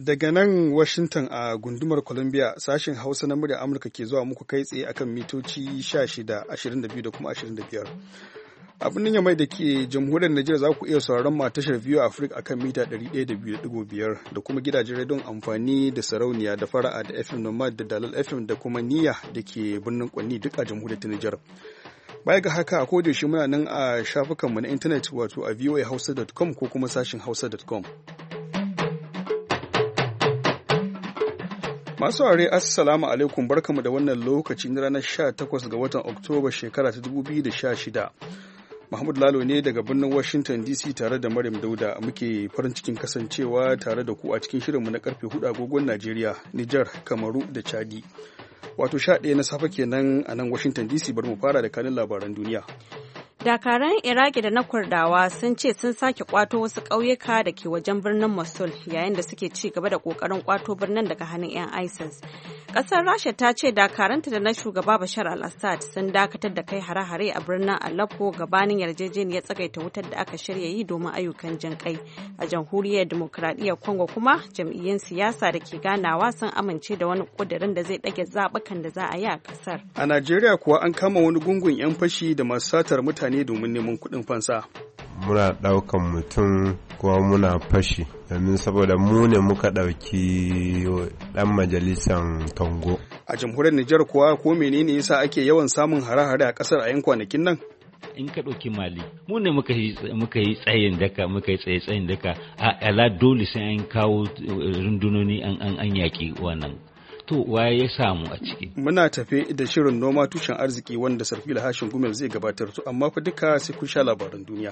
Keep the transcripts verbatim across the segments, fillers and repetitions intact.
Daga nan Washington a gundumar Columbia sashen Hausa na murya Amurka ke zuwa muku kai tsaye akan mitoci sha shida, ashirin da biyu da kuma ashirin da biyar. Abin nan mai da ke jamhuriyar Najeriya za ku iya sauraron ma tashar View Africa akan mita ɗari ɗaya da biyu da ɗigo biyar da kuma gidajen rediyon amfani da sarauniya da fara'a da F M Nomad da Dalal F M da kuma Niyya da ke birnin Kwanni duk a jamhuriyar ta Nijar. Baya ga haka a kodayaushe muna nan a shafukanmu na intanet wato a voa hausa dot com ko kuma sashin hausa dot com. Masu aure assalamu alaikum barkamu da wannan lokaci na ranar sha takwas ga watan Oktoba shekara ta dubu biyu da sha shida. Mahmud Lalo ne daga birnin Washington D C tare da Maryam Dauda muke farin cikin kasancewa tare da ku a cikin shirinmu na karfe hudu agogon Najeriya, Nijar, Kamaru da Chadi. Wato sha ɗaya na safe kenan a nan Washington D C. Bari mu fara da kanin labaran duniya. Dakaran Iraki da na Kurdawa sun ce sun sake kwato wasu ƙauyuka da ke wajen birnin Mosul yayin da suke ci gaba da ƙoƙarin kwato birnin daga hannun 'yan ISIS. Ƙasar Rasha ta ce dakaranta da na shugaba Bashar al-Assad sun dakatar da kai hare-hare a birnin Aleppo gabanin yarjejeniyar tsagaita wutar da aka shirya yi domin ayyukan jin kai. A jamhuriyar Dimokuraɗiyyar Congo kuma jam'iyyun siyasa da ke ganawa sun amince da wani ƙudurin da zai ɗage zaɓukan da za a yi a ƙasar. A Najeriya kuwa an kama wani gungun 'yan fashi da masu satar mutane domin neman kuɗin fansa. Muna ɗaukan mutum kuma muna fashi domin saboda mu ne muka ɗauki ɗan majalisan Tongo. A jamhuriyar Nijar kuwa ko menene yasa ake yawan samun hare-hare a ƙasar a yan kwanakin nan? In ka ɗauki Mali, mu ne muka yi tsayin daka, muka yi tsaye tsayin daka, a ala dole sai an kawo rundunoni an yaƙi wannan. To waye ya samu a ciki? Muna tafe da shirin noma tushen arziki wanda Sarfila Hashin Gumel zai gabatar to amma fa duka sai kun sha labaran duniya.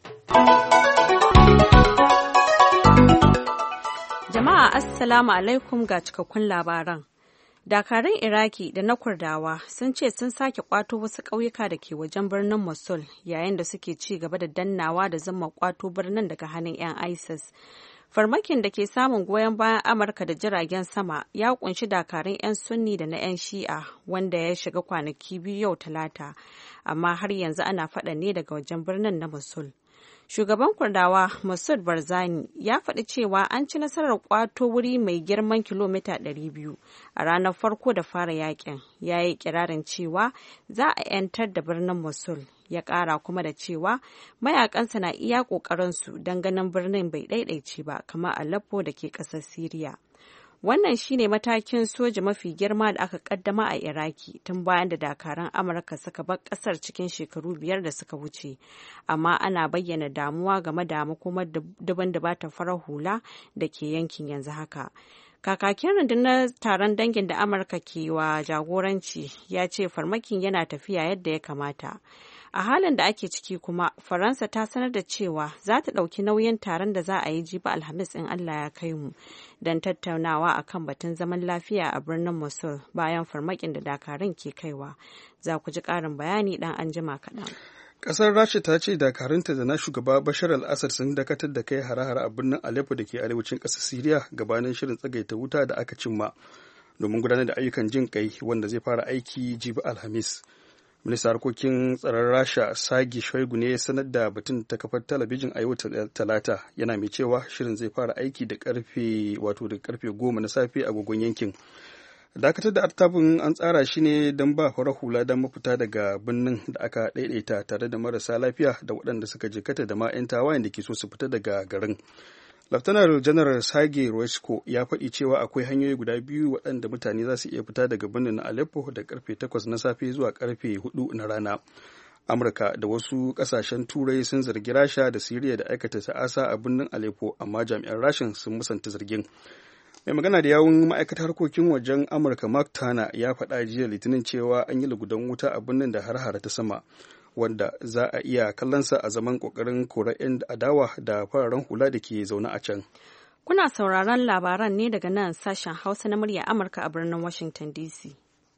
Jama'a assalamu alaikum ga cikakkun labaran. Dakarun Iraki da na Kurdawa sun ce sun sake kwato wasu ƙauyuka da ke wajen birnin Mosul yayin da suke ci gaba da dannawa da zama kwato birnin daga hannun 'yan ISIS. Farmakin da ke samun goyon bayan Amurka da jiragen sama ya kunshi dakarun 'yan Sunni da na 'yan Shi'a wanda ya shiga kwanaki biyu yau Talata, amma har yanzu ana faɗa ne daga wajen birnin na Mosul. Shugaban Kurdawa Masud Barzani ya faɗi cewa an ci nasarar kwato wuri mai girman kilomita ɗari biyu a ranar farko da fara yakin. Ya yi kirarin cewa za a 'yantar da birnin Mosul. Ya ƙara kuma da cewa mayakansa na iya ƙoƙarinsu don ganin birnin bai ɗaiɗaice ba kamar Aleppo da ke ƙasar Siriya. Wannan shine matakin soja mafi girma da aka kaddama a Iraki tun bayan da dakaran Amurka suka bar ƙasar cikin shekaru biyar da suka wuce. Amma ana bayyana damuwa game da makomar daban da bata farar hula da ke yankin yanzu haka. Kakakin rundunar taron dangin da Amurka ke wa jagoranci ya ce farmakin yana tafiya yadda ya kamata. A halin da ake ciki kuma, Faransa ta sanar da cewa za ta ɗauki nauyin taron da za a yi jibi Alhamis in Allah ya kai mu don tattaunawa akan batun zaman lafiya a birnin Mosul bayan farmakin da dakarun ke kaiwa. Za ku ji ƙarin bayani ɗan anjima kaɗan. Ƙasar Rasha ta ce dakarunta da na shugaba Bashar al-Assad sun dakatar da kai hare-hare a birnin Aleppo da ke arewacin ƙasar Siriya gabanin shirin tsagaita wuta da aka cimma domin gudanar da ayyukan jin kai wanda zai fara aiki jibi Alhamis. Ministan harkokin tsaron Rasha Sagi Shoigu ne ya sanar da batun ta kafar talabijin a yau Talata, yana mai cewa shirin zai fara aiki da karfe wato da karfe goma na safe a agogon yankin. Dakatar da artabin an tsara shi ne don ba farar hula don mafita daga birnin da aka daidaita tare da marasa lafiya da waɗanda suka jikata da ma 'yan tawayen da ke so su fita daga garin. Laftanar Janar Sage Roesko ya faɗi cewa akwai hanyoyi guda biyu waɗanda mutane za su iya fita daga birnin Aleppo da karfe takwas na safe zuwa karfe hudu na rana. Amurka da wasu ƙasashen Turai sun zargi Rasha da Siriya da aikata ta'asa a birnin Aleppo, amma jami'an Rashin sun musanta zargin. Mai magana da yawun ma'aikatar harkokin wajen Amurka Mark Tana ya faɗa jiya Litinin cewa an yi lugudan wuta a birnin da har-hara ta sama, wanda za a iya kallonsa a zaman kokarin korar 'yan adawa da fararen hula da ke zaune a can. Kuna sauraron labaran ne daga nan sashen Hausa na murya Amurka a birnin Washington D C.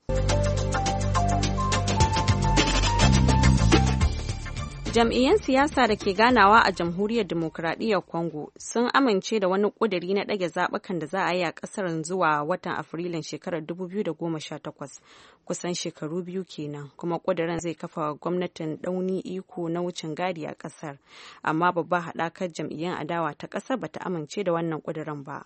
Jam'iyyun siyasa da ke ganawa a Jamhuriyar Dimokuraɗiyyar Congo sun amince da wani ƙuduri na ɗage zaɓukan da za a yi a ƙasar zuwa watan Afrilun shekarar dubu biyu da goma sha takwas, kusan shekaru biyu kenan, kuma ƙudurin zai kafa gwamnatin ɗauni iko na wucin gadi a ƙasar. Amma babbar haɗakar jam'iyyun adawa ta ƙasar bata amince da wannan ƙudurin ba.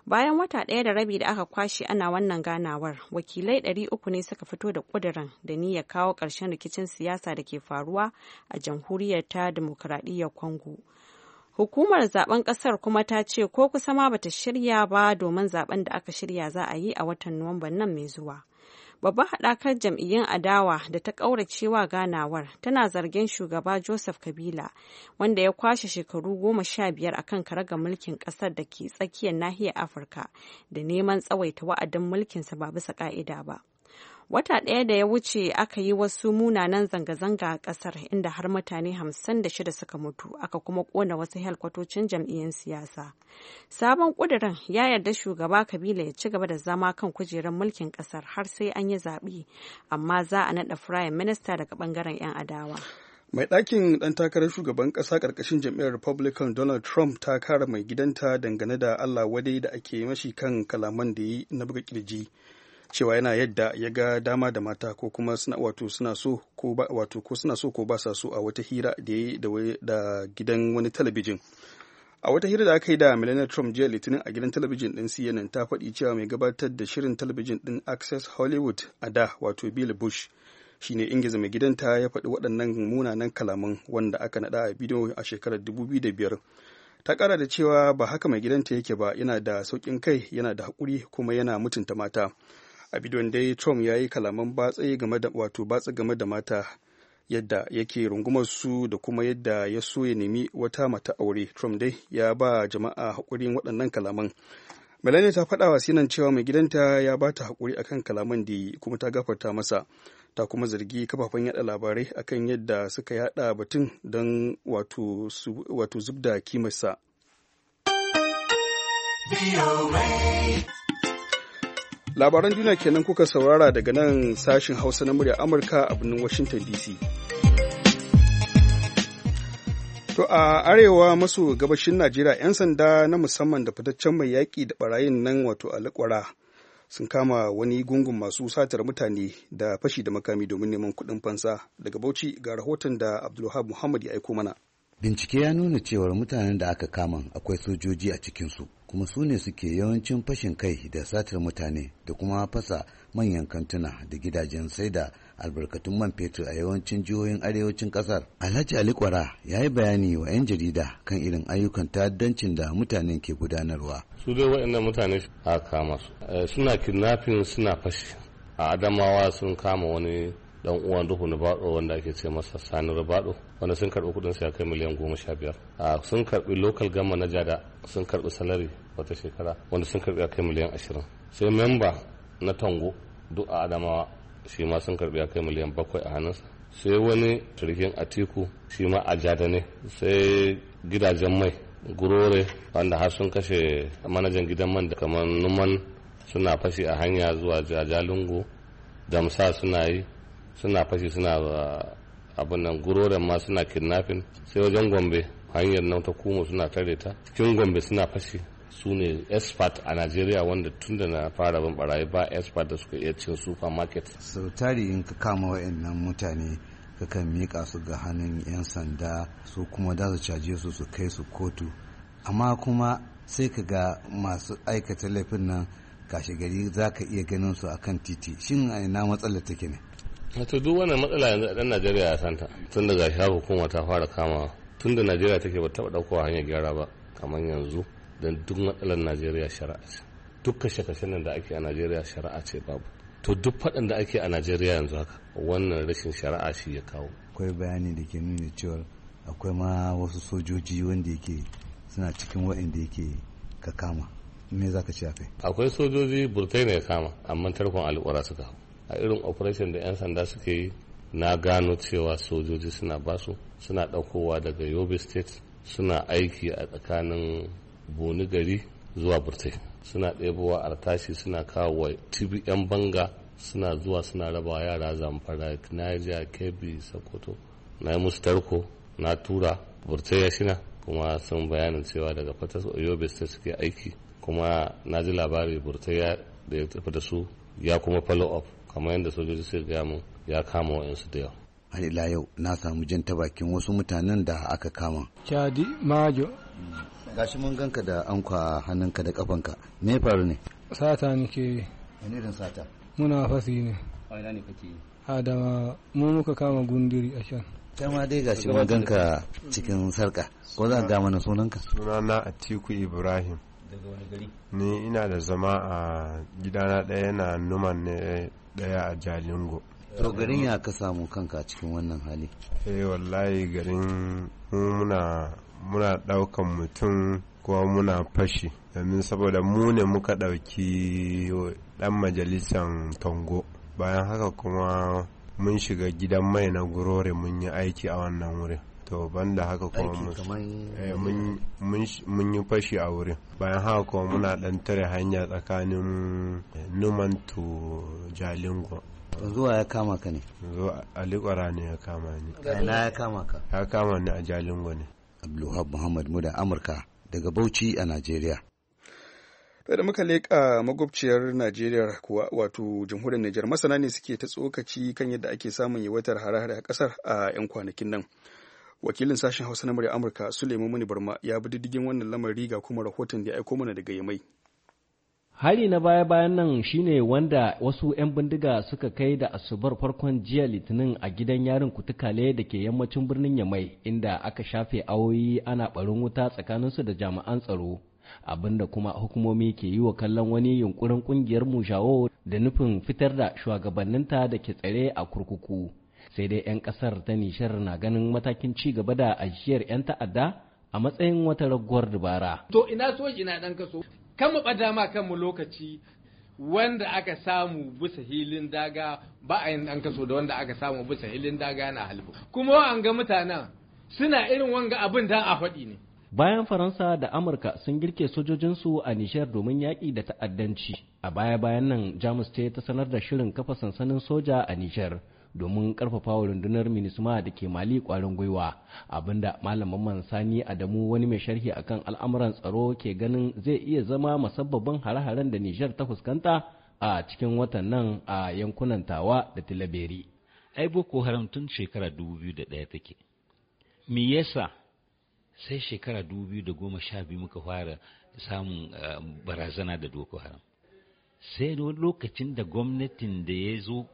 Bayan wata ɗaya da rabi da aka kwashe ana wannan ganawar, wakilai ɗari uku ne suka fito da ƙudurin da niyyar kawo ƙarshen rikicin siyasa da ke faruwa a jamhuriyar ta Dimokuraɗiyyar Congo. Hukumar zaben ƙasar kuma ta ce ko kusa ma bata shirya ba domin zaben da aka shirya za a yi a watan Nuwamban nan mai zuwa. Babbar haɗakar jam'iyyun adawa da ta ƙauracewa ganawar tana zargin shugaba Joseph Kabila, wanda ya kwashe shekaru goma sha biyar akan karagar mulkin ƙasar da ke tsakiyar nahiyar Afirka, da neman tsawaita wa'adin mulkinsa ba bisa ƙa'ida ba. Wata ɗaya da ya wuce aka yi wasu munanan zanga-zanga a ƙasar, inda har mutane hamsin da shida suka mutu, aka kuma ƙona wasu helkwatocin jam'iyyun siyasa. Sabon ƙudurin ya yarda shugaba Kabila ya ci gaba da zama kan kujerar mulkin ƙasar har sai an yi zaɓe, amma za a naɗa firayim minista daga ɓangaren 'yan adawa. Mai ɗakin ɗan takarar shugaban ƙasa ƙarƙashin jam'iyyar Republican Donald Trump ta kare mai gidanta dangane da Allah wadai da ake mashi kan kalaman da yi na buga kirji, cewa yana yadda ya ga dama da mata ko kuma suna wato suna so ko ba wato ko suna so ko ba sa so a wata hira da yayi da da gidan wani talabijin. A wata hira da aka yi da Melania Trump jiya Litinin a gidan talabijin din C N N, ta faɗi cewa mai gabatar da shirin talabijin din Access Hollywood a da, wato Bill Bush, shine ingiza mai gidanta ya faɗi waɗannan munanan kalaman, wanda aka naɗa a bidiyo a shekarar dubu biyu da biyar. Ta ƙara da cewa ba haka mai gidanta yake ba, yana da sauƙin kai, yana da haƙuri, kuma yana mutunta mata. A bidiyon dai Trump ya yi kalaman batse game da wato batsa game da mata, yadda yake rungumar su da kuma yadda ya so ya nemi wata mata aure. Trump dai ya ba jama'a haƙurin waɗannan kalaman. Melania ta faɗa wa Sinan cewa mai gidanta ya ba ta haƙuri akan kalaman da yi, kuma ta gafarta masa. Ta kuma zargi kafafen yada labarai akan yadda suka yada batun don wato wato zubda kimarsa. Labaran duniya kenan kuka saurara daga nan sashin Hausa na murya Amurka a birnin Washington D C. To a arewa maso gabashin Najeriya, 'yan sanda na musamman da fitaccen mai yaƙi da barayin nan wato Alikwara sun kama wani gungun masu satar mutane da fashi da makami domin neman kuɗin fansa. Daga Bauchi ga rahoton da Abdulwahab Muhammad ya aiko mana. Bincike ya nuna cewar mutanen da aka kama akwai sojoji a cikinsu, kuma su ne suke yawancin fashin kai da satar mutane da kuma fasa manyan kantuna da gidajen sai da albarkatun man fetur a yawancin jihohin arewacin kasar. Alhaji Ali Kwara ya yi bayani wa 'yan jarida kan irin ayyukan ta'addancin da mutanen ke gudanarwa. Su dai waɗannan mutane aka kama su suna kidnapping, suna fashi. A Adamawa sun kama wani dan uwan duhu na bado wanda ake ce masa Sani Rubado, wanda sun karbi kudin sa kai miliyan goma sha biyar. A sun karbi local gama na Jada, sun karbi salary wata shekara wanda sun karbi kai miliyan ashirin. Sai member na Tango duk a Adamawa shi ma sun karbi kai miliyan bakwai a hannunsa. Sai wani turkin Atiku shi ma a Jada ne. Sai gidajen mai Gurore wanda har sun kashe manajan gidan man da kamar Numan, suna fashi a hanya zuwa Jajalungu, Damsa suna yi, suna fashi suna abin nan. Guroren ma suna kidnapping. Sai wajen Gombe hanyar nan ta Kumo suna tare ta. Cikin Gombe suna fashi. Su ne expert a Najeriya wanda tun da na fara bin barayi ba expert da suka iya cin supermarket. Sau tari in ka kama wa'annan mutane kakan miƙa su ga hannun 'yan sanda, su kuma da su caje su su kai su kotu, amma kuma sai ka ga masu aikata laifin nan kashe gari za ka iya ganin su akan titi. Shin a ina matsalar take ne? Wato duk wannan matsala yanzu a ɗan Najeriya ya santa tun da gashi hukuma ta fara kamawa. Tun da Najeriya take ba taɓa ɗaukowa hanyar gyara ba kamar yanzu, don duk matsalar Najeriya shari'a ce. Duk kashe-kashen nan da ake a Najeriya shari'a ce babu. To duk faɗan da ake a Najeriya yanzu haka wannan rashin shari'a shi ya kawo. Akwai bayani da ke nuna cewa akwai ma wasu sojoji wanda yake suna cikin waɗanda yake ka kama. Me za ka ce a kai? Akwai sojoji burtai ne ya kama, amma tarkon al'ura suka hau. A irin operation da 'yan sanda suke yi, na gano cewa sojoji suna basu, suna ɗaukowa daga Yobe State, suna aiki a tsakanin Boni gari zuwa Burtai. Suna ɗebowa artashi suna kawo wa tibi 'yan banga, suna zuwa suna rabawa yara Zamfara, Niger, Kebbi, Sokoto. Na yi musu tarko, na tura Burtai ya shina, kuma sun bayanin cewa daga Fatas Yobe State suke aiki, kuma na ji labari Burtai ya da ya tafi da su ya kuma follow up kamar yadda sojoji suka gaya mun ya kama wa'insu da yawa. har ila yau na samu jin ta bakin wasu mutanen da aka kama. Chadi Majo. Gashi mun ganka da ankwa hannunka da kafanka. Me faru ne? Sata nake. Wani irin sata? Muna fasi ne. A ina ne kake yi? Adama mu muka kama gundiri a can. Kai ma dai gashi mun ganka cikin sarka. Ko za ka ga mana sunanka? Sunana Atiku Ibrahim. Daga wani gari? Ni ina da zama a gidana ɗaya na Numan ne ɗaya a Jalingo. To garin ya ka samu kanka cikin wannan hali? Eh wallahi garin muna muna ɗaukan mutum kuma muna fashi domin saboda mu ne muka ɗauki ɗan majalisan Tongo. Bayan haka kuma mun shiga gidan mai na Gurore mun yi aiki a wannan wurin. To banda haka kuma mun yi fashi a wurin. Bayan haka kuma muna ɗan tare hanya tsakanin Numan to Jalingo. Zuwa ya kama ka ne? Zuwa Alikwara ne ya kama ni. Ina ya kama ka? Ya kama ni a Jalingo ne. Abdulwahab Muhammad Muda Amurka daga Bauchi a Najeriya. Da muka leƙa magwabciyar Najeriya kuwa wato jamhuriyar Nijar, masana ne suke ta tsokaci kan yadda ake samun yawaitar hare-hare a ƙasar a 'yan kwanakin nan. Wakilin sashen Hausa na murya Amurka Suleiman Muni Barma ya bi diddigin wannan lamari ga kuma rahoton da ya aiko mana daga Yamai. Hari na baya-bayan nan shine wanda wasu 'yan bindiga suka kai da asubar farkon jiya Litinin a gidan yarin Kutukale da ke yammacin birnin Yamai, inda aka shafe awoyi ana barin wuta tsakaninsu da jami'an tsaro, abinda kuma hukumomi ke yi wa kallon wani yunkurin kungiyar Mushawo da nufin fitar da shugabanninta da ke tsare a kurkuku. Sai dai 'yan kasar ta Nishar na ganin matakin ci gaba da ajiyar 'yan ta'adda a matsayin wata raguwar dabara. To ina so ina dan kaso kan mu ɓada ma kanmu lokaci wanda aka samu bisa hilin daga ba a yin ɗan kaso da wanda aka samu bisa hilin daga na halbu kuma an ga mutanen suna irin wanga abin da a faɗi ne. Bayan Faransa da Amurka sun girke sojojinsu a Nishar domin yaƙi da ta'addanci, a baya-bayan nan Jamus ce ta sanar da shirin kafa sansanin soja a Nishar domin karfafa wa rundunar Minisma da ke Mali kwarin gwiwa, abinda malamin Sani Adamu wani mai sharhi akan al'amuran tsaro ke ganin zai iya zama musabbabin hare-haren da Nijar ta fuskanta a cikin watan nan a yankunan Tawa da Tilaberi. Ai Boko Haram tun shekara dubu biyu da ɗaya take. Me yasa sai shekara dubu biyu da goma sha biyu muka fara samun barazana da Boko Haram? Sai lokacin da gwamnatin da ya zo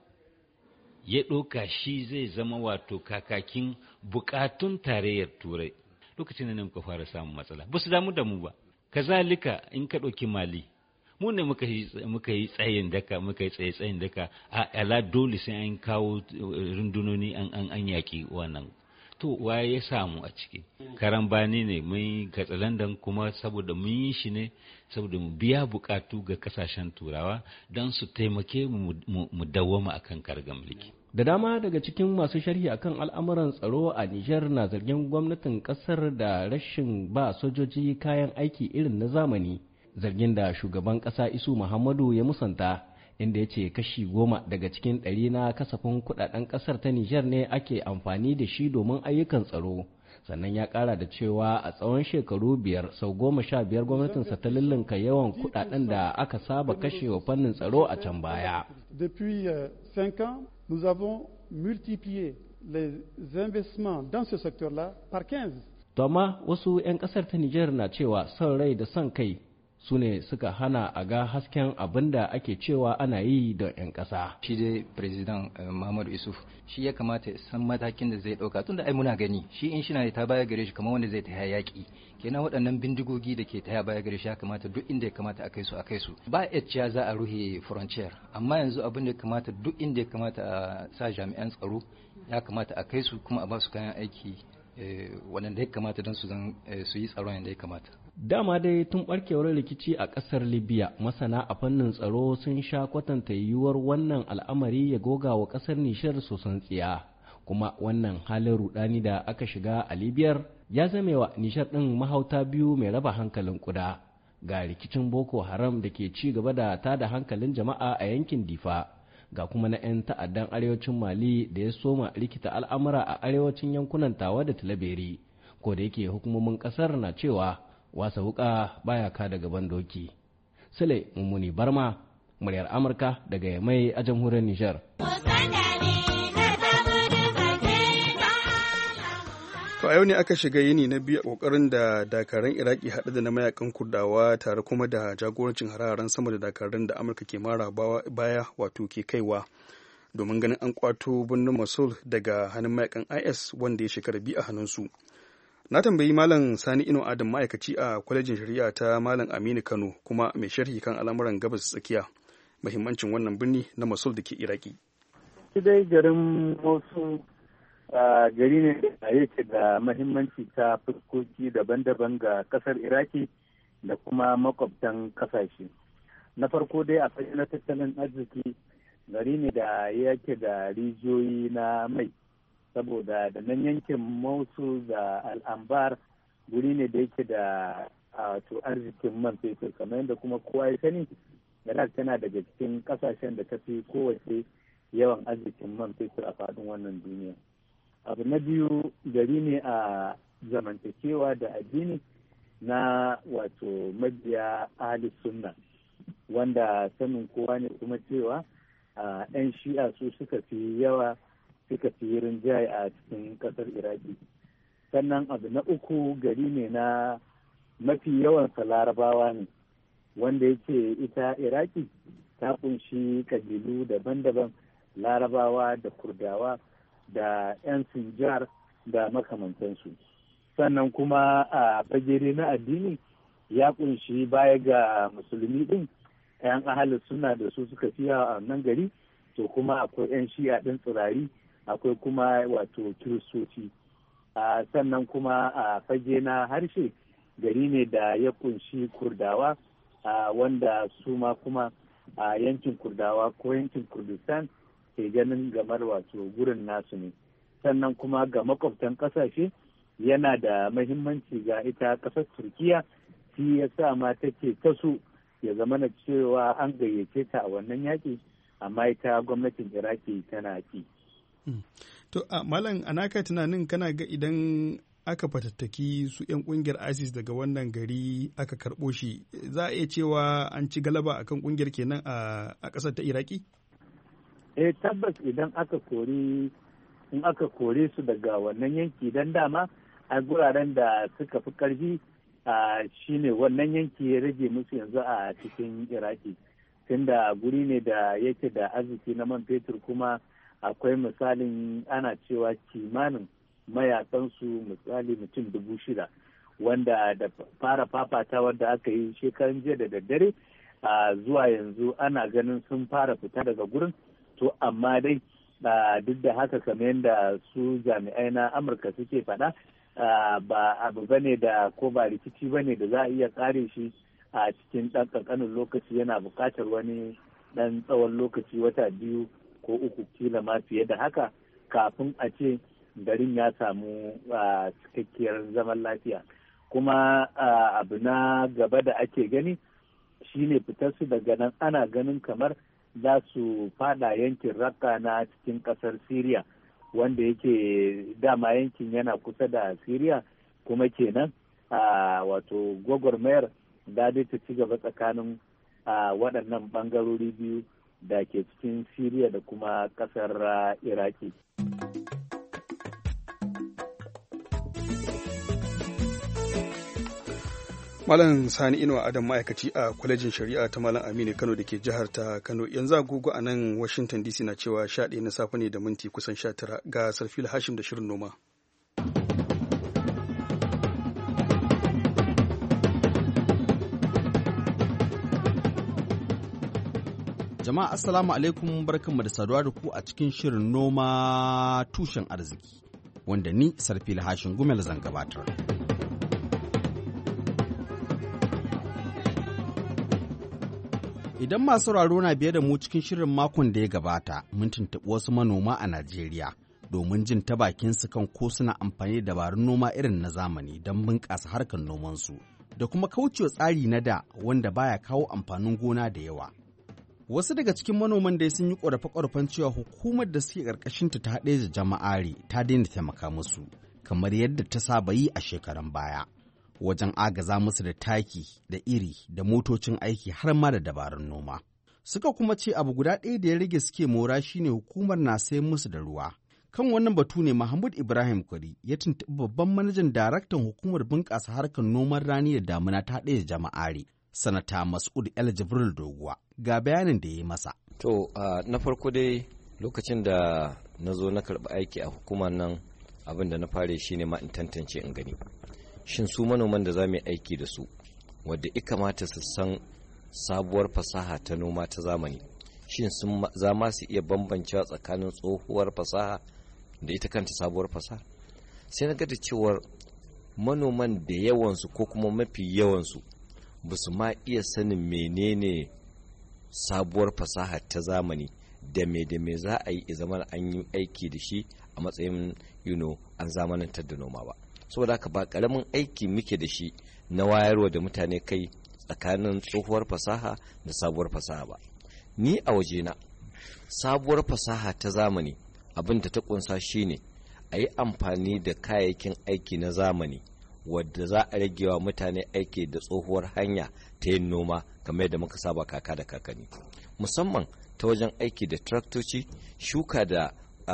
ya ɗauka shi zai zama wato kakakin bukatun tarayyar turai, lokacin da ne muka fara samun matsala. Ba su damu da mu ba. Kazalika in ka ɗauki Mali, mu ne muka yi tsayin daka muka yi tsaye tsayin daka a ala dole sai an kawo rundunoni an an yaƙi wannan. To waye ya samu a ciki? Karambani ne mun katsalandan kuma saboda mun yi shi ne saboda mu biya bukatu ga kasashen turawa don su taimake mu mu dawwama akan kargan mulki. Da dama daga cikin masu sharhi akan al'amuran tsaro a Nijar na zargin gwamnatin kasar da rashin ba sojoji kayan aiki irin na zamani, zargin da shugaban kasa Isu Muhammadu ya musanta, inda ya ce kashi goma daga cikin ɗari na kasafin kudaden kasar ta Nijar ne ake amfani da shi domin ayyukan tsaro. Sannan ya kara da cewa a tsawon shekaru biyar sau goma sha biyar gwamnatinsa ta lullunka yawan kudaden da aka saba kashewa fannin tsaro a can baya. Depuis cinq ans, nous avons multiplié les investissements dans ce secteur-là par quinze. To amma wasu 'yan kasar ta Nijar na cewa son rai da son kai su ne suka hana a ga hasken abin da ake cewa ana yi da 'yan ƙasa. Shi dai President Muhammadu Isuf shi ya kamata san matakin da zai ɗauka tunda ai muna gani shi in shi na ta baya gare shi kamar wanda zai ta yaƙi, kenan waɗannan bindigogi da ke ta baya gare shi ya kamata duk inda ya kamata a kai su a kai su. Ba ya za a ruhe frontier, amma yanzu abin da ya kamata duk inda ya kamata a sa jami'an tsaro ya kamata a kai su kuma a ba su kayan aiki waɗanda ya kamata don su yi tsaron yadda ya kamata. Dama dai tun barkewar rikici a ƙasar Libya, masana a fannin tsaro sun sha kwatanta yiwuwar wannan al'amari ya goga wa ƙasar Nishar sosan tsiya, kuma wannan halin rudani da aka shiga a Libyar ya zame wa Nishar ɗin mahauta biyu mai raba hankalin kuda, ga rikicin Boko Haram da ke ci gaba da tada hankalin jama'a a yankin Difa, ga kuma na 'yan ta'addan arewacin Mali da ya soma rikita al'amura a arewacin yankunan Tawa da Tilaberi, ko da yake hukumomin ƙasar na cewa wasa wuka baya ka daga bandoki. Sule Mummuni Barma, muryar Amurka daga Yamai a jamhuriyar Nijar. To a yau ne aka shiga yini na biyu a kokarin da dakarun Iraki haɗe da na mayakan Kurdawa tare kuma da jagorancin hararen sama da dakarun da Amurka ke mara baya wato ke kaiwa domin ganin an kwato birnin Mosul daga hannun mayakan I S wanda ya shekara biyu a hannunsu. Na tambayi Malam Sani Ino Adam ma'aikaci a kwalejin shari'a ta Malam Aminu Kano kuma mai sharhi kan al'amuran gabas tsakiya muhimmancin wannan birni na Mosul da ke Iraki. Shi dai garin Mosul Uh, gari ne da yake da mahimmanci ta fuskoki daban-daban ga kasar Iraki da kuma makwabtan kasashe. Na farko dai a na tattalin arziki gari ne da yake da rijiyoyi na mai, saboda da nan yankin Mosul da Al'ambar guri ne da yake da wato arzikin man fetur, kamar yadda kuma kowa ya sani Iraq tana daga cikin kasashen da ta fi kowace yawan arzikin man fetur a faɗin wannan duniya. Abu na biyu gari ne a zamantakewa da addini na wato mabiya ahli sunna, wanda sanin kowa ne kuma cewa yan shi'a su suka fi yawa suka fi rinjaye a cikin kasar Iraki. Sannan abu na uku gari ne na mafi yawansa larabawa ne, wanda yake ita Iraki ta kunshi kabilu daban-daban, larabawa da kurdawa da 'yan sinjar da makamantansu. Sannan kuma a fagere na addini ya kunshi baya ga musulmi din 'yan ahalin suna da su suka fiya a nan gari, to kuma akwai 'yan shi'a din tsirari, akwai kuma wato kiristoci. Sannan kuma a fage na harshe gari ne da ya kunshi kurdawa, wanda su ma kuma a yankin kurdawa ko yankin kurdistan ke ganin gamar wato gurin nasu ne. Sannan kuma ga makwabtan kasashe yana da mahimmanci ga ita kasar Turkiya, shi ya sa ma take ta so ya zama na cewa an gayyace ta a wannan yaƙi, amma ita gwamnatin Iraki tana ki. To a malam anaka tunanin kana ga idan aka fatattaki su 'yan kungiyar ISIS daga wannan gari aka karɓo shi, za a iya cewa an ci galaba akan kungiyar kenan a ƙasar ta Iraki? eh tabbas idan aka kori in aka kore su daga wannan yanki, dan dama a guraren da suka fi karfi a shine wannan yanki ya rage musu yanzu a cikin Iraki, tunda guri ne da yake da arziki na man fetur, kuma akwai misalin ana cewa kimanin mayakansu misali mutum dubu shida, wanda da fara fafatawar da aka yi shekaran jiya da daddare a zuwa yanzu ana ganin sun fara fita daga gurin. To amma dai duk da haka kamar yadda su jami'ai na Amurka suke faɗa, ba abu bane da ko ba rikici bane da za a iya kare shi a cikin ɗan ƙanƙanin lokaci, yana buƙatar wani ɗan tsawon lokaci, wata biyu ko uku kila ma fiye da haka, kafin a ce garin ya samu cikakkiyar zaman lafiya. Kuma abu na gaba da ake gani shine fitar su daga nan, ana ganin kamar za su fada yankin Raqqa na cikin kasar Syria, wanda yake dama yankin yana kusa da Syria, kuma kenan a wato gwagwarmayar da ta ci gaba tsakanin waɗannan ɓangarori biyu da ke cikin Syria da kuma kasar Iraki. Malam Sani Inuwa Adam ma'aikaci a kwalejin shari'a ta Malam Aminu Kano da ke jihar ta Kano. Yanzu agogo a nan Washington D C na cewa sha ɗaya na safe ne da minti kusan sha tara, ga Sarfil Hashim da shirin noma. Jama'a assalamu alaikum, barkanmu da saduwa da ku a cikin shirin noma tushen arziki, wanda ni Sarfil Hashim Gumel zan gabatar. Idan masu sauraro na biye da mu cikin shirin makon da ya gabata, mun tuntuɓi wasu manoma a Najeriya domin jin ta bakinsu kan ko suna amfani da dabarun noma irin na zamani don bunƙasa harkar nomansu da kuma kaucewa tsari na da wanda baya kawo amfanin gona da yawa. Wasu daga cikin manoman dai sun yi ƙorafe-ƙorafen cewa hukumar da suke ƙarƙashinta ta haɗe da jama'ari ta daina taimaka musu, kamar yadda ta saba yi a shekarun baya, wajen agaza musu da taki da iri da motocin aiki har ma da dabarun noma. Suka kuma ce abu guda ɗaya da ya rage suke mora shine hukumar na sayan musu da ruwa, Kan wannan batu ne Mahmud Ibrahim Kwari ya tuntuɓi babban manajan daraktan hukumar bunƙasa harkar noman rani da damuna ta ɗaya jama'are, Sanata Mas'ud El Jibril Doguwa, ga bayanin da ya yi masa. To, uh, na farko dai lokacin da na zo na karɓi aiki a hukumar nan, abin da na fara shi ne ma in tantance in gani. Shin su manoman da za mu yi aiki da su, wadda ya kamata su san sabuwar fasaha ta noma ta zamani, shin sun za ma su iya bambancewa tsakanin tsohuwar fasaha da ita kanta sabuwar fasaha? Sai na ga da cewar manoman da yawansu ko kuma mafi yawansu ba su ma iya sanin menene sabuwar fasaha ta zamani da me da me za a yi zama an yi aiki da shi a matsayin you know, an zamanantar da noma ba. Saboda haka ba karamin aiki muke da shi na wayarwa da mutane kai tsakanin tsohuwar fasaha da sabuwar fasaha ba. Ni a wajena sabuwar fasaha ta zamani abin da ta kunsa shine a yi amfani da kayayyakin aiki na zamani wadda za a rage wa mutane aiki da tsohuwar hanya ta yin noma kamar yadda muka saba kaka da kakanni, musamman ta wajen aiki da traktoci, shuka da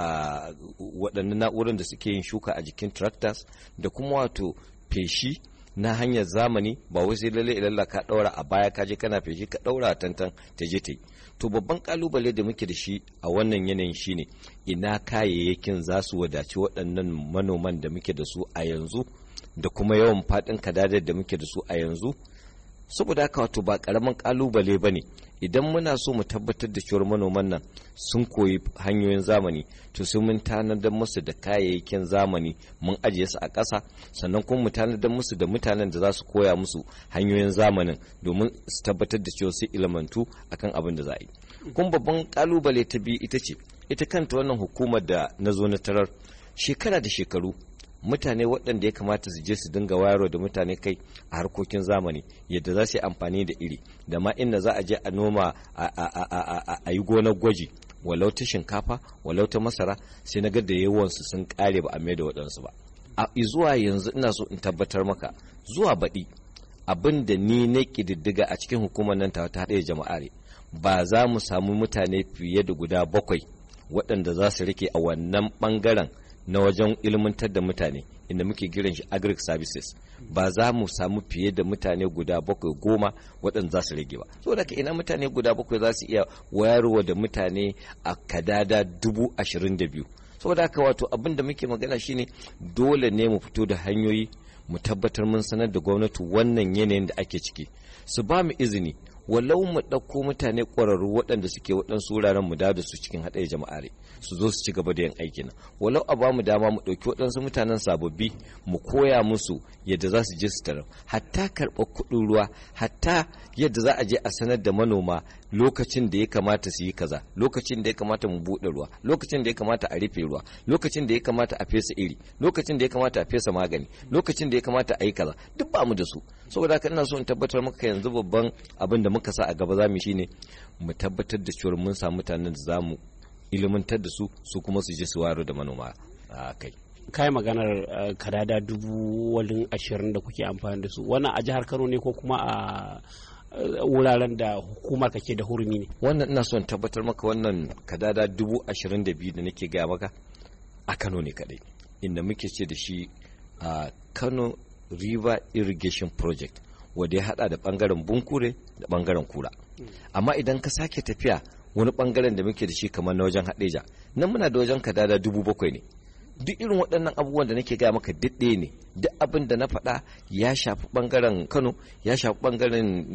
waɗannan na'urar da suke yin shuka a jikin tractors, da kuma wato feshi na hanyar zamani. Ba wai sai lalle ilalla ka ɗaura a baya ka je kana feshi ka ɗaura a tantan ta je ta yi. To babban kalubale da muke da shi a wannan yanayin shine ina kayayyakin za su wadaci waɗannan manoman da muke da su a yanzu da kuma yawan faɗin kadadar da muke da su a yanzu. Saboda haka wato ba ƙaramin kalubale ba ne idan muna so mu tabbatar da cewar manoman nan sun koyi hanyoyin zamani, to sai mun tanadar musu da kayayyakin zamani mun ajiye su a ƙasa, sannan kuma mu tanadar musu da mutanen da za su koya musu hanyoyin zamanin domin su tabbatar da cewa su ilmantu akan abin da za a yi. Kuma babban kalubale ta biyu ita ce ita kanta wannan hukumar da na zo na tarar shekara da shekaru mutane waɗanda ya kamata su je su dinga wayarwa da mutane kai a harkokin zamani, yadda za su yi amfani da iri, da ma inda za a je a noma a yi gonar gwaji, walau ta shinkafa walau ta masara, sai na ga da yawansu sun kare ba a mai da waɗansu ba. A zuwa yanzu ina so in tabbatar maka zuwa baɗi abin da ni na ƙididdiga a cikin hukumar nan ta haɗe jama'are, ba za mu samu mutane fiye da guda bakwai waɗanda za su rike a wannan ɓangaren na wajen ilmantar da mutane inda muke kiran shi agric services. Ba za mu samu fiye da mutane guda bakwai goma waɗanda za su rage ba. Saboda ka ina mutane guda bakwai za su iya wayarwa da mutane a kadada dubu ashirin da biyu. Saboda haka wato abin da muke magana shine dole ne mu fito da hanyoyi mu tabbatar mun sanar da gwamnati wannan yanayin da ake ciki, su ba mu izini walau mu ɗauko mutane ƙwararru waɗanda suke waɗansu wuraren mu da su cikin haɗe jama'are su zo su ci gaba da yin aikin, walau a ba mu dama mu ɗauki waɗansu mutanen sababbi mu koya musu yadda za su je su tarar, hatta karɓar kuɗin ruwa, hatta yadda za a je a sanar da manoma lokacin da ya kamata su yi kaza, lokacin da ya kamata mu buɗe ruwa, lokacin da ya kamata a rufe ruwa, lokacin da ya kamata a fesa iri, lokacin da ya kamata a fesa magani, lokacin da ya kamata a yi kaza, duk ba mu da su. Saboda haka ina so in tabbatar maka yanzu babban abin da muka sa a gaba zamu shine mu tabbatar da cewa mun samu mutanen da zamu ilimantar da su su kuma su je su waro da manoma a kai. Kai maganar kadada dubu walin ashirin da kuke amfani da su, wannan a jihar Kano ne ko kuma a wuraren da hukumar kake da hurumi ne? Wannan ina son tabbatar maka wannan kadada dubu ashirin da biyu da nake gaya maka a Kano ne kadai, inda muke ce da shi a Kano River Irrigation Project, wanda ya hada da bangaren Bunkure da bangaren Kura. Amma idan ka sake tafiya wani bangaren da muke da shi kamar na wajen Hadeja, nan muna da wajen kadada dubu bakwai ne. Duk irin waɗannan abubuwan da nake gaya maka duk ne, duk abin da na faɗa ya shafi ɓangaren Kano, ya shafi ɓangaren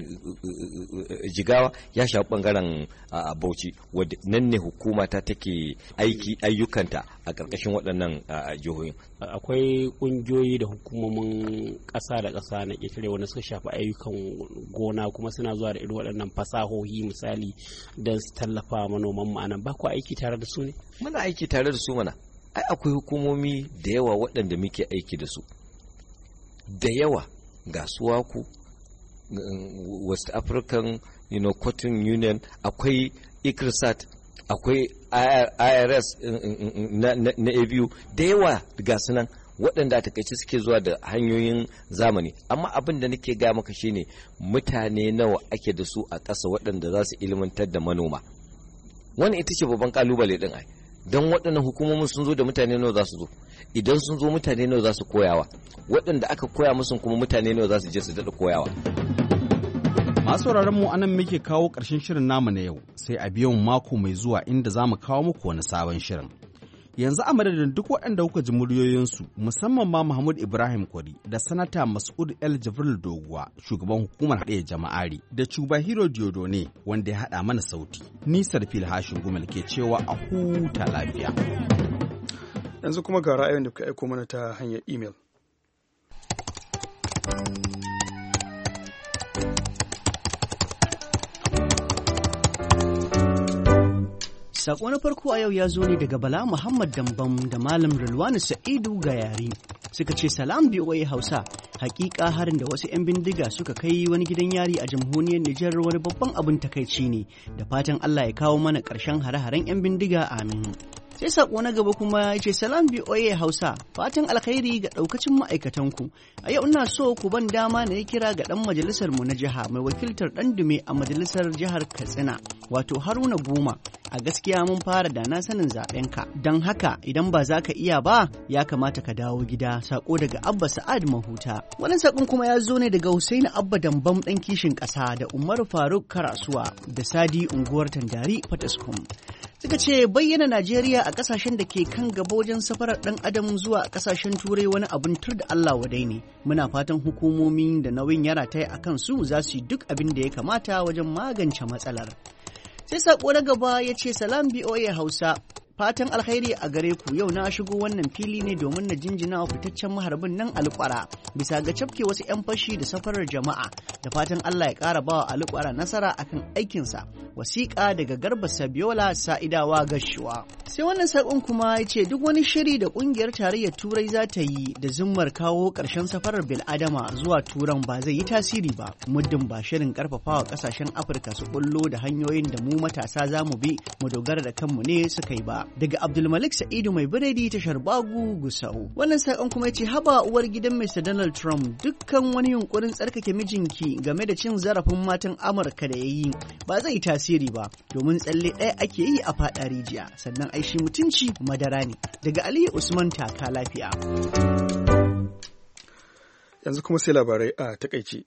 Jigawa, ya shafi ɓangaren Bauchi, wadda nan ne hukuma ta take aiki ayyukanta a ƙarƙashin waɗannan jihohin. Akwai ƙungiyoyi da hukumomin ƙasa da ƙasa na ƙetare wanda suka shafi ayyukan gona kuma suna zuwa da irin waɗannan fasahohi misali don su tallafa manoman mu anan. Ba ku aiki tare da su ne? Muna aiki tare da su mana. Ai akwai hukumomi da yawa waɗanda muke aiki da su da yawa, ga suwaku, West African you know, Cotton Union, akwai ICRISAT, akwai I R S na, na, na A B U, da yawa ga sunan waɗanda a takaice suke zuwa da hanyoyin zamani. Amma abin da nake ga maka shine mutane nawa ake da su a ƙasa waɗanda za su ilmantar da manoma. Wannan ita ce babban kalubale ɗin ai. don waɗannan hukumomin sun zo da mutane nawa za su zo, idan sun zo mutane nawa za su koyawa, waɗanda aka koya musu kuma mutane nawa za su je su daɗa koyawa. Masu sauraron mu anan muke kawo ƙarshen shirin namu na yau, sai a biyo mu mako mai zuwa inda za mu kawo muku wani sabon shirin. Yanzu a madadin duk waɗanda kuka ji muryoyinsu, musamman ma Mahmud Ibrahim Kwari da Sanata Mas'ud El Jibril Doguwa, shugaban hukumar haɗe jama'ari, da Chubahiro Diodone wanda ya haɗa mana sauti. Ni Sarfil Hashin Gumel ke cewa a huta lafiya. Yanzu kuma ga ra'ayin da kuka aiko mana ta hanyar imel. Sako na farko a yau ya zo ne daga Bala Muhammad Dambam da Malam Rilwani Sa'idu Gayari. Suka ce salam B O A Hausa, hakika harin da wasu 'yan bindiga suka kai wani gidan yari a jamhuriyar Nijar wani babban abin takaici ne, da fatan Allah ya kawo mana ƙarshen hare-haren 'yan bindiga, amin. Sai sako na gaba kuma ya ce salam B O A Hausa, fatan alkhairi ga daukacin ma'aikatanku. A yau ina so ku ban dama na yi kira ga dan majalisar mu na jiha mai wakiltar dan dume a majalisar jihar Katsina, wato Haruna Goma. A gaskiya mun fara da na sanin zaben ka. Don haka idan ba za ka iya ba, ya kamata ka dawo gida. Sako daga Abba Sa'ad Mahuta. Wannan sakon kuma ya zo ne daga Husaini Abba Dambam dan kishin ƙasa da Umar Faruk Karasuwa da Sadi unguwar Tandari Fataskum. Suka ce bayyana Najeriya a kasashen da ke kan gaba wajen safarar ɗan adam zuwa kasashen turai wani abin tur da Allah wadai ne. Muna fatan hukumomi da nauyin ya rataya a kan su za su yi duk abin da ya kamata wajen magance matsalar. Sai sako na gaba ya ce salam B O A Hausa. Fatan alkhairi a gare ku, yau na shigo wannan fili ne domin na jinjina wa fitaccen maharbin nan Alƙwara bisa ga cafke wasu 'yan fashi da safarar jama'a, da fatan Allah ya ƙara bawa Alƙwara nasara akan aikinsa. Wasiƙa daga Garba Sabiola Sa'idawa Gashuwa. Sai wannan saƙon kuma ya ce duk wani shiri da ƙungiyar tarayyar Turai za ta yi da zimmar kawo ƙarshen safarar bil'adama zuwa Turan ba zai yi tasiri ba, muddin ba shirin ƙarfafawa ƙasashen Afirka su bullo da hanyoyin da mu matasa za mu bi mu dogara da kanmu ne suka yi ba. Daga Abdulmalik Sa'idu mai biredi tashar Bagu Gusau. Wannan saƙon kuma ya ce haba uwar gidan Mister Donald Trump, dukkan wani yunkurin tsarkake mijinki game da cin zarafin matan Amurka da ya yi ba zai yi tasiri ba, domin tsalle ɗaya ake yi a faɗa rijiya, sannan aishi mutunci madara ne. Daga Aliyu Usman taka lafiya. Yanzu kuma sai labarai a takaice.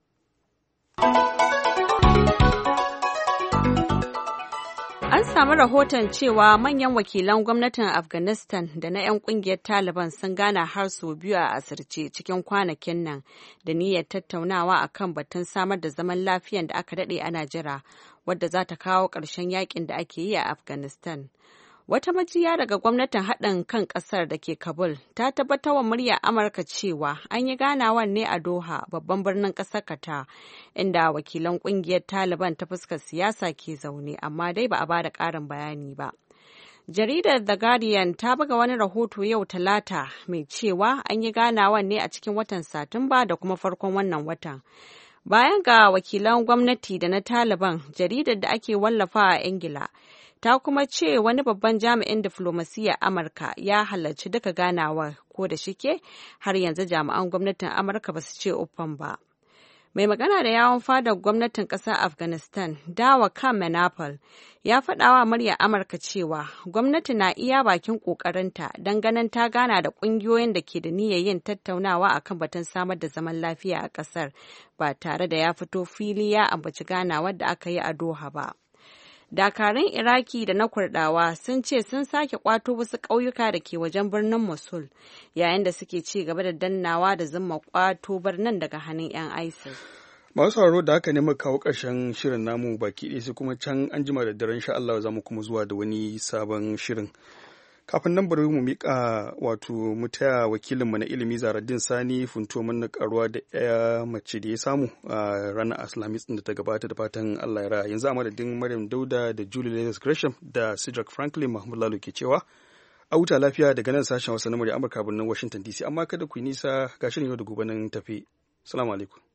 An samu rahoton cewa manyan wakilan gwamnatin Afghanistan da na 'yan kungiyar Taliban sun gana har sau biyu a asirce cikin kwanakin nan da niyyar tattaunawa akan batun samar da zaman lafiyan da aka daɗe ana jira, wadda za ta kawo ƙarshen yakin da ake yi a Afghanistan. Wata majiya daga gwamnatin haɗin kan ƙasar da ke Kabul ta tabbatar wa muryar Amurka cewa an yi ganawan ne a Doha, babban birnin ƙasar Qatar, inda wakilan ƙungiyar Taliban ta fuskar siyasa ke zaune, amma dai ba a ba da ƙarin bayani ba. Jaridar The Guardian ta buga wani rahoto yau Talata mai cewa an yi ganawan ne a cikin watan Satumba da kuma farkon wannan watan. Bayan ga wakilan gwamnati da na Taliban, jaridar da ake wallafa a Ingila ta kuma ce wani babban jami'in diflomasiyyar Amurka ya halarci duka ganawar, ko da shike har yanzu jami'an gwamnatin Amurka ba su ce uffan ba. Mai magana da yawon fadar gwamnatin ƙasar Afghanistan, Dawa Khan Manapal, ya faɗawa muryar Amurka cewa gwamnati na iya bakin ƙoƙarinta don ganin ta gana da ƙungiyoyin da ke da niyyar yin tattaunawa akan batun samar da zaman lafiya a ƙasar, ba tare da ya fito fili ya ambaci ganawar da aka yi a Doha ba. Dakarun Iraki da na Kurdawa sun ce sun sake kwato wasu ƙauyuka da ke wajen birnin Mosul, yayin da suke ci gaba da dannawa da zuma kwato birnin daga hannun 'yan ISIS. Masu sauraro da haka ne muka kawo ƙarshen shirin namu baki ɗaya, sai kuma can an jima da daren sha Allah za mu kuma zuwa da wani sabon shirin. Kafin nan bari mu miƙa wato mu taya wakilinmu na ilimi Zaraddin Sani funto mana karuwa da ya mace da ya samu a ranar Alhamis da ta gabata, da fatan Allah ya raya. Yanzu a madadin Maryam Dauda da Julie Leathers Gresham da Cedric Franklin, Mahmud Lalo ke cewa a huta lafiya daga nan sashen Hausa na murya Amurka birnin Washington D C, amma kada ku yi nisa, ga shirin yau da gobe nan tafi. Assalamu alaikum.